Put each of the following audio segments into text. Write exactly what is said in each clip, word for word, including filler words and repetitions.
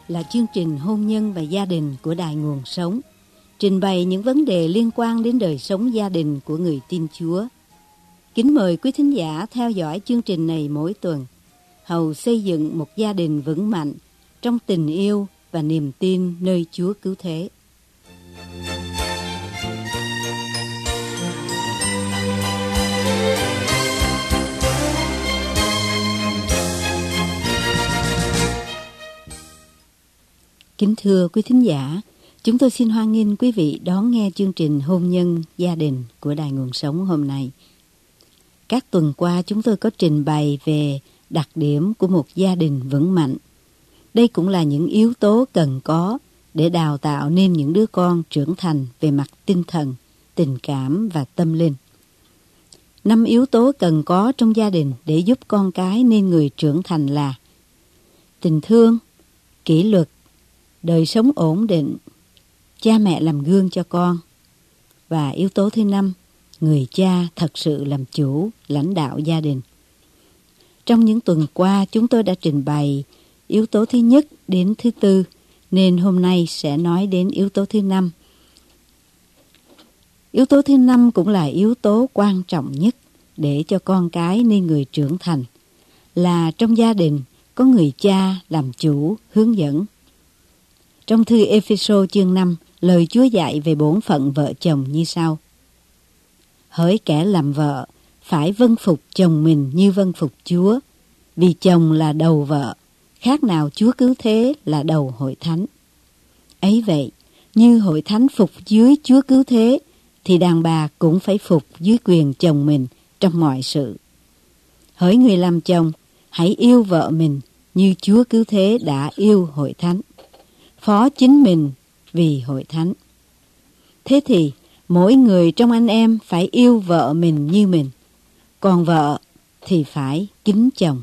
là chương trình hôn nhân và gia đình của Đài Nguồn Sống, trình bày những vấn đề liên quan đến đời sống gia đình của người tin Chúa. Kính mời quý thính giả theo dõi chương trình này mỗi tuần, hầu xây dựng một gia đình vững mạnh trong tình yêu và niềm tin nơi Chúa Cứu Thế. Kính thưa quý thính giả, chúng tôi xin hoan nghênh quý vị đón nghe chương trình hôn nhân gia đình của Đài Nguồn Sống hôm nay. Các tuần qua chúng tôi có trình bày về đặc điểm của một gia đình vững mạnh. Đây cũng là những yếu tố cần có để đào tạo nên những đứa con trưởng thành về mặt tinh thần, tình cảm và tâm linh. Năm yếu tố cần có trong gia đình để giúp con cái nên người trưởng thành là tình thương, kỷ luật, đời sống ổn định, cha mẹ làm gương cho con. Và yếu tố thứ năm, người cha thật sự làm chủ, lãnh đạo gia đình. Trong những tuần qua, chúng tôi đã trình bày yếu tố thứ nhất đến thứ tư, nên hôm nay sẽ nói đến yếu tố thứ năm. Yếu tố thứ năm cũng là yếu tố quan trọng nhất để cho con cái nên người trưởng thành, là trong gia đình có người cha làm chủ, hướng dẫn. Trong thư Ê-phê-sô chương năm, lời Chúa dạy về bổn phận vợ chồng như sau: hỡi kẻ làm vợ, phải vâng phục chồng mình như vâng phục Chúa, vì chồng là đầu vợ, khác nào Chúa Cứu Thế là đầu hội thánh. Ấy vậy, như hội thánh phục dưới Chúa Cứu Thế, thì đàn bà cũng phải phục dưới quyền chồng mình trong mọi sự. Hỡi người làm chồng, hãy yêu vợ mình như Chúa Cứu Thế đã yêu hội thánh, phó chính mình vì hội thánh. Thế thì mỗi người trong anh em phải yêu vợ mình như mình, còn vợ thì phải kính chồng.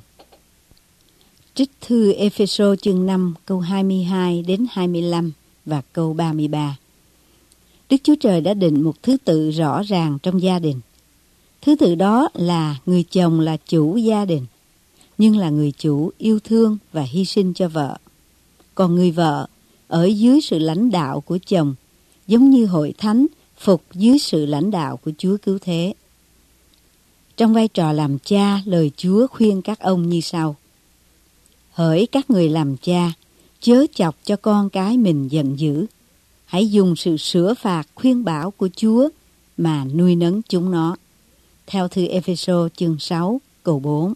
Trích thư Ê-phê-sô chương năm câu hai mươi hai đến hai mươi lăm và câu ba mươi ba. Đức Chúa Trời đã định một thứ tự rõ ràng trong gia đình. Thứ tự đó là người chồng là chủ gia đình, nhưng là người chủ yêu thương và hy sinh cho vợ. Còn người vợ ở dưới sự lãnh đạo của chồng, giống như hội thánh phục dưới sự lãnh đạo của Chúa Cứu Thế. Trong vai trò làm cha, lời Chúa khuyên các ông như sau: hỡi các người làm cha, chớ chọc cho con cái mình giận dữ. Hãy dùng sự sửa phạt khuyên bảo của Chúa mà nuôi nấng chúng nó. Theo thư Ê-phê-sô chương sáu câu bốn.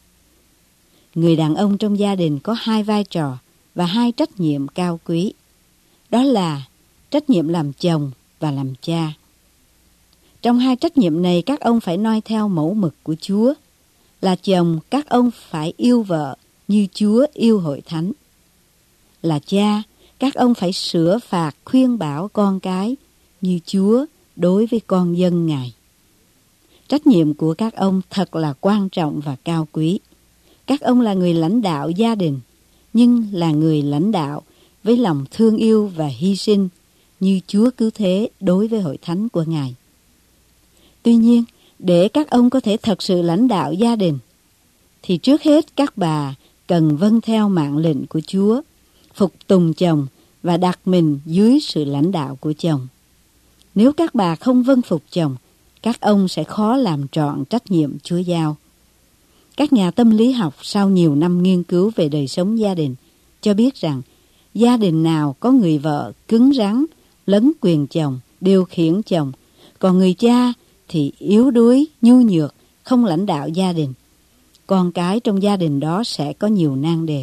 Người đàn ông trong gia đình có hai vai trò và hai trách nhiệm cao quý. Đó là trách nhiệm làm chồng và làm cha. Trong hai trách nhiệm này, các ông phải noi theo mẫu mực của Chúa. Là chồng, các ông phải yêu vợ như Chúa yêu hội thánh. Là cha, các ông phải sửa phạt khuyên bảo con cái như Chúa đối với con dân Ngài. Trách nhiệm của các ông thật là quan trọng và cao quý. Các ông là người lãnh đạo gia đình, nhưng là người lãnh đạo với lòng thương yêu và hy sinh như Chúa Cứu Thế đối với hội thánh của Ngài. Tuy nhiên, để các ông có thể thật sự lãnh đạo gia đình, thì trước hết các bà cần vâng theo mạng lệnh của Chúa, phục tùng chồng và đặt mình dưới sự lãnh đạo của chồng. Nếu các bà không vâng phục chồng, các ông sẽ khó làm trọn trách nhiệm Chúa giao. Các nhà tâm lý học sau nhiều năm nghiên cứu về đời sống gia đình cho biết rằng gia đình nào có người vợ cứng rắn, lấn quyền chồng, điều khiển chồng, còn người cha thì yếu đuối, nhu nhược, không lãnh đạo gia đình, con cái trong gia đình đó sẽ có nhiều nan đề.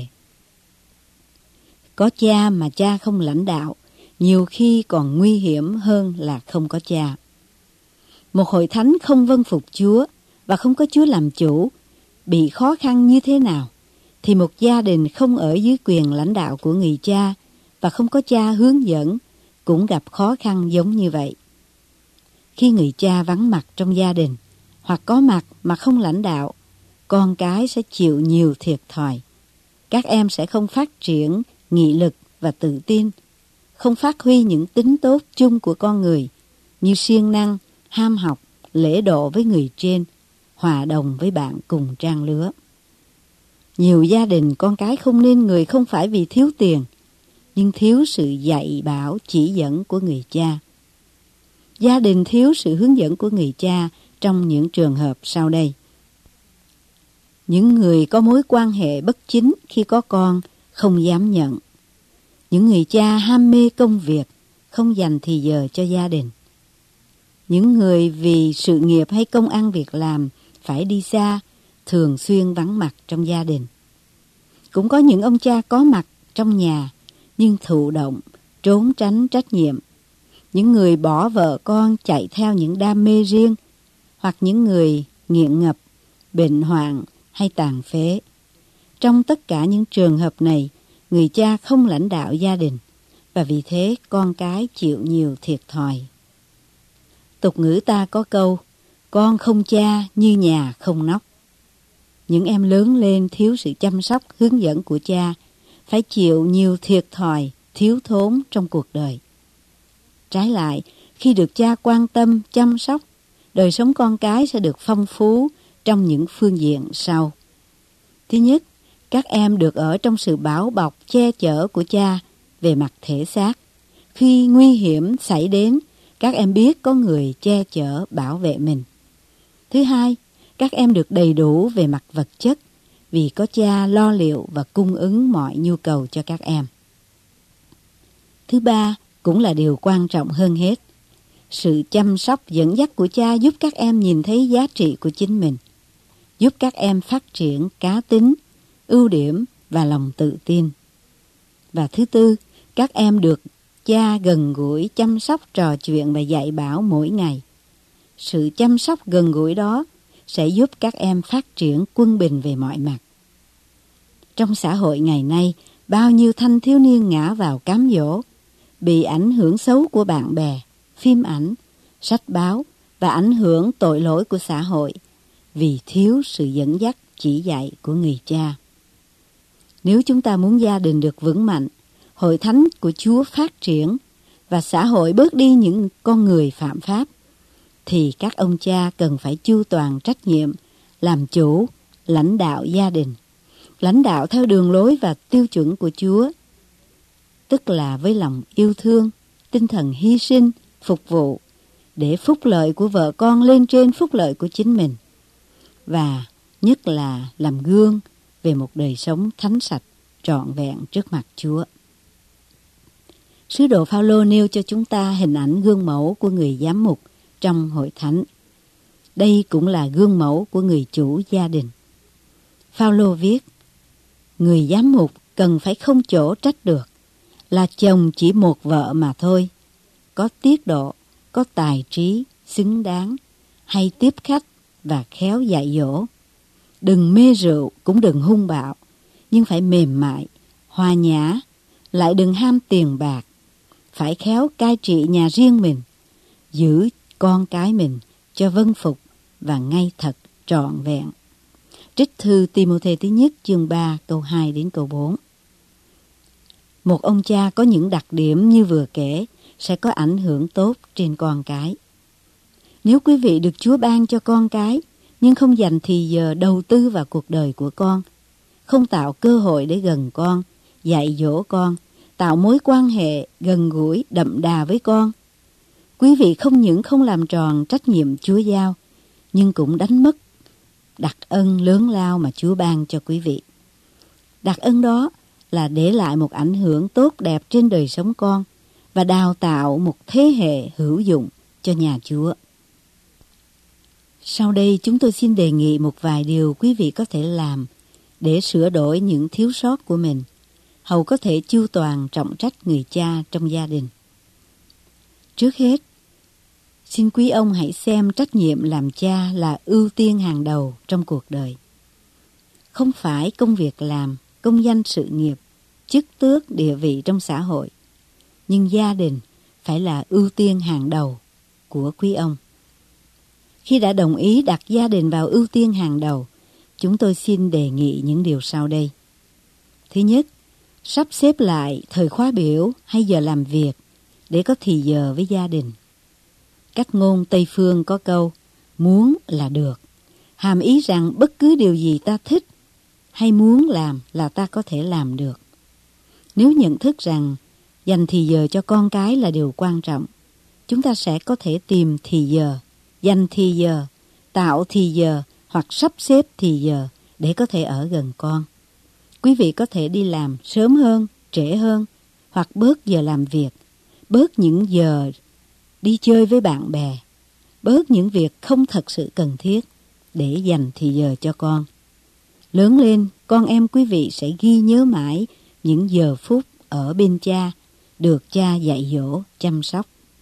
Có cha mà cha không lãnh đạo, nhiều khi còn nguy hiểm hơn là không có cha. Một hội thánh không vâng phục Chúa và không có Chúa làm chủ, bị khó khăn như thế nào, thì một gia đình không ở dưới quyền lãnh đạo của người cha và không có cha hướng dẫn cũng gặp khó khăn giống như vậy. Khi người cha vắng mặt trong gia đình hoặc có mặt mà không lãnh đạo, con cái sẽ chịu nhiều thiệt thòi. Các em sẽ không phát triển nghị lực và tự tin, không phát huy những tính tốt chung của con người như siêng năng, ham học, lễ độ với người trên, hòa đồng với bạn cùng trang lứa. Nhiều gia đình con cái không nên người không phải vì thiếu tiền, nhưng thiếu sự dạy bảo chỉ dẫn của người cha. Gia đình thiếu sự hướng dẫn của người cha trong những trường hợp sau đây. Những người có mối quan hệ bất chính khi có con không dám nhận. Những người cha ham mê công việc, không dành thì giờ cho gia đình. Những người vì sự nghiệp hay công ăn việc làm phải đi xa, thường xuyên vắng mặt trong gia đình. Cũng có những ông cha có mặt trong nhà, nhưng thụ động, trốn tránh trách nhiệm. Những người bỏ vợ con chạy theo những đam mê riêng, hoặc những người nghiện ngập, bệnh hoạn hay tàn phế. Trong tất cả những trường hợp này, người cha không lãnh đạo gia đình, và vì thế con cái chịu nhiều thiệt thòi. Tục ngữ ta có câu, con không cha như nhà không nóc. Những em lớn lên thiếu sự chăm sóc, hướng dẫn của cha, phải chịu nhiều thiệt thòi, thiếu thốn trong cuộc đời. Trái lại, khi được cha quan tâm, chăm sóc, đời sống con cái sẽ được phong phú trong những phương diện sau. Thứ nhất, các em được ở trong sự bảo bọc, che chở của cha về mặt thể xác. Khi nguy hiểm xảy đến, các em biết có người che chở, bảo vệ mình. Thứ hai, các em được đầy đủ về mặt vật chất vì có cha lo liệu và cung ứng mọi nhu cầu cho các em. Thứ ba, cũng là điều quan trọng hơn hết, sự chăm sóc dẫn dắt của cha giúp các em nhìn thấy giá trị của chính mình, giúp các em phát triển cá tính, ưu điểm và lòng tự tin. Và thứ tư, các em được cha gần gũi, chăm sóc, trò chuyện và dạy bảo mỗi ngày. Sự chăm sóc gần gũi đó sẽ giúp các em phát triển quân bình về mọi mặt. Trong xã hội ngày nay, bao nhiêu thanh thiếu niên ngã vào cám dỗ, bị ảnh hưởng xấu của bạn bè, phim ảnh, sách báo và ảnh hưởng tội lỗi của xã hội vì thiếu sự dẫn dắt chỉ dạy của người cha. Nếu chúng ta muốn gia đình được vững mạnh, hội thánh của Chúa phát triển và xã hội bớt đi những con người phạm pháp, thì các ông cha cần phải chu toàn trách nhiệm, làm chủ, lãnh đạo gia đình, lãnh đạo theo đường lối và tiêu chuẩn của Chúa, tức là với lòng yêu thương, tinh thần hy sinh, phục vụ, để phúc lợi của vợ con lên trên phúc lợi của chính mình, và nhất là làm gương về một đời sống thánh sạch, trọn vẹn trước mặt Chúa. Sứ đồ Phao-lô nêu cho chúng ta hình ảnh gương mẫu của người giám mục trong hội thánh. Đây cũng là gương mẫu của người chủ gia đình. Phao-lô viết, người giám mục cần phải không chỗ trách được, là chồng chỉ một vợ mà thôi, có tiết độ, có tài trí, xứng đáng, hay tiếp khách và khéo dạy dỗ. Đừng mê rượu, cũng đừng hung bạo, nhưng phải mềm mại, hòa nhã, lại đừng ham tiền bạc. Phải khéo cai trị nhà riêng mình, giữ con cái mình cho vâng phục và ngay thật trọn vẹn. Trích thư Ti-mô-thê thứ nhất chương ba câu hai đến câu bốn. Một ông cha có những đặc điểm như vừa kể sẽ có ảnh hưởng tốt trên con cái. Nếu quý vị được Chúa ban cho con cái, nhưng không dành thì giờ đầu tư vào cuộc đời của con, không tạo cơ hội để gần con, dạy dỗ con, tạo mối quan hệ gần gũi, đậm đà với con, quý vị không những không làm tròn trách nhiệm Chúa giao, nhưng cũng đánh mất đặc ân lớn lao mà Chúa ban cho quý vị. Đặc ân đó là để lại một ảnh hưởng tốt đẹp trên đời sống con và đào tạo một thế hệ hữu dụng cho nhà Chúa. Sau đây chúng tôi xin đề nghị một vài điều quý vị có thể làm để sửa đổi những thiếu sót của mình, hầu có thể chu toàn trọng trách người cha trong gia đình. Trước hết, xin quý ông hãy xem trách nhiệm làm cha là ưu tiên hàng đầu trong cuộc đời. Không phải công việc làm, công danh sự nghiệp, chức tước, địa vị trong xã hội, nhưng gia đình phải là ưu tiên hàng đầu của quý ông. Khi đã đồng ý đặt gia đình vào ưu tiên hàng đầu, chúng tôi xin đề nghị những điều sau đây. Thứ nhất, sắp xếp lại thời khóa biểu hay giờ làm việc để có thì giờ với gia đình. Cách ngôn Tây Phương có câu, muốn là được, hàm ý rằng bất cứ điều gì ta thích hay muốn làm là ta có thể làm được. Nếu nhận thức rằng Dành thì giờ cho con cái là điều quan trọng. Chúng ta sẽ có thể tìm thì giờ, dành thì giờ, tạo thì giờ hoặc sắp xếp thì giờ để có thể ở gần con. Quý vị có thể đi làm sớm hơn, trễ hơn, hoặc bớt giờ làm việc, bớt những giờ đi chơi với bạn bè, bớt những việc không thật sự cần thiết để dành thì giờ cho con. Lớn lên, con em quý vị sẽ ghi nhớ mãi những giờ phút ở bên cha, được cha dạy dỗ, chăm sóc.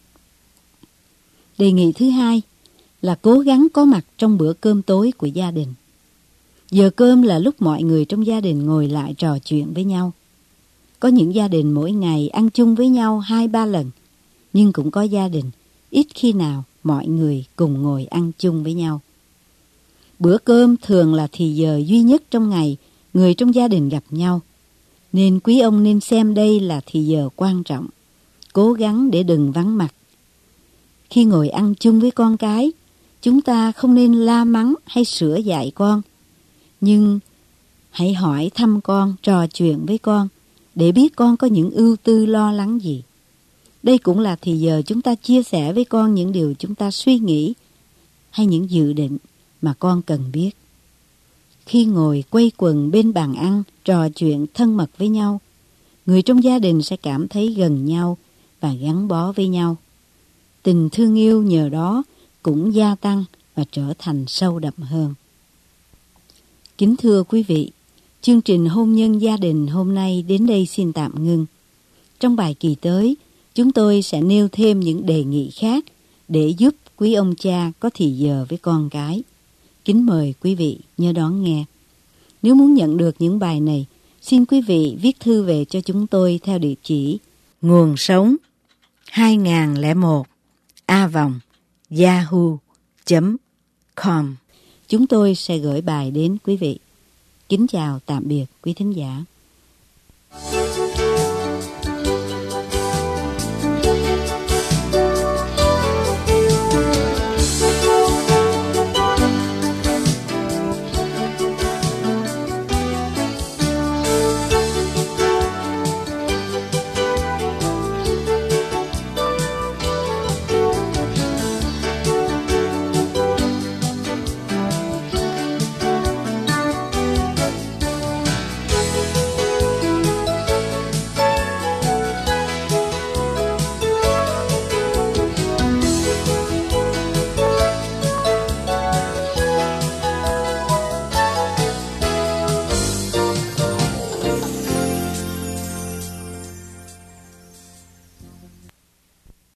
Đề nghị thứ hai là cố gắng có mặt trong bữa cơm tối của gia đình. Giờ cơm là lúc mọi người trong gia đình ngồi lại trò chuyện với nhau. Có những gia đình mỗi ngày ăn chung với nhau hai ba lần, nhưng cũng có gia đình ít khi nào mọi người cùng ngồi ăn chung với nhau. Bữa cơm thường là thì giờ duy nhất trong ngày người trong gia đình gặp nhau, nên quý ông nên xem đây là thì giờ quan trọng, cố gắng để đừng vắng mặt. Khi ngồi ăn chung với con cái, chúng ta không nên la mắng hay sửa dạy con, nhưng hãy hỏi thăm con, trò chuyện với con để biết con có những ưu tư lo lắng gì. Đây cũng là thì giờ chúng ta chia sẻ với con những điều chúng ta suy nghĩ hay những dự định mà con cần biết. Khi ngồi quây quần bên bàn ăn, trò chuyện thân mật với nhau, người trong gia đình sẽ cảm thấy gần nhau và gắn bó với nhau. Tình thương yêu nhờ đó cũng gia tăng và trở thành sâu đậm hơn. Kính thưa quý vị, chương trình Hôn nhân gia đình hôm nay đến đây xin tạm ngưng. Trong bài kỳ tới, chúng tôi sẽ nêu thêm những đề nghị khác để giúp quý ông cha có thì giờ với con cái. Kính mời quý vị nhớ đón nghe. Nếu muốn nhận được những bài này, xin quý vị viết thư về cho chúng tôi theo địa chỉ Nguồn Sống hai không không một a vòng yahoo chấm com. Chúng tôi sẽ gửi bài đến quý vị. Kính chào tạm biệt quý thính giả.